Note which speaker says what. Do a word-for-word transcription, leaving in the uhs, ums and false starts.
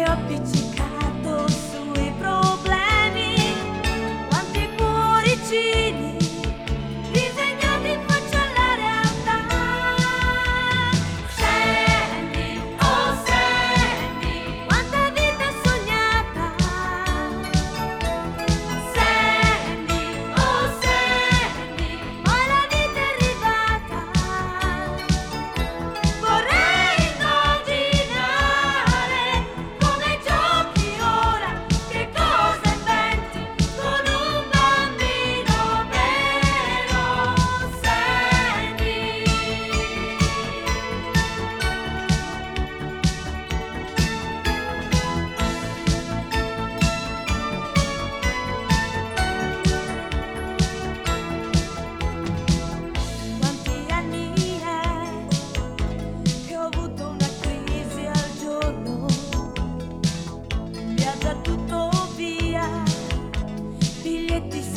Speaker 1: ho appiccicato sui problemi, quanti cuoricini disegnati in faccia alla realtà. Sandy, oh Sandy, quanta vita sognata. Sandy, oh Sandy, poi la vita è arrivata. Vorrei immaginare come giochi ora, che cosa inventi con un bambino vero. Sandy. Quanti anni è che ho avuto una crisi al giorno? Mi ha dato tutto via, biglietti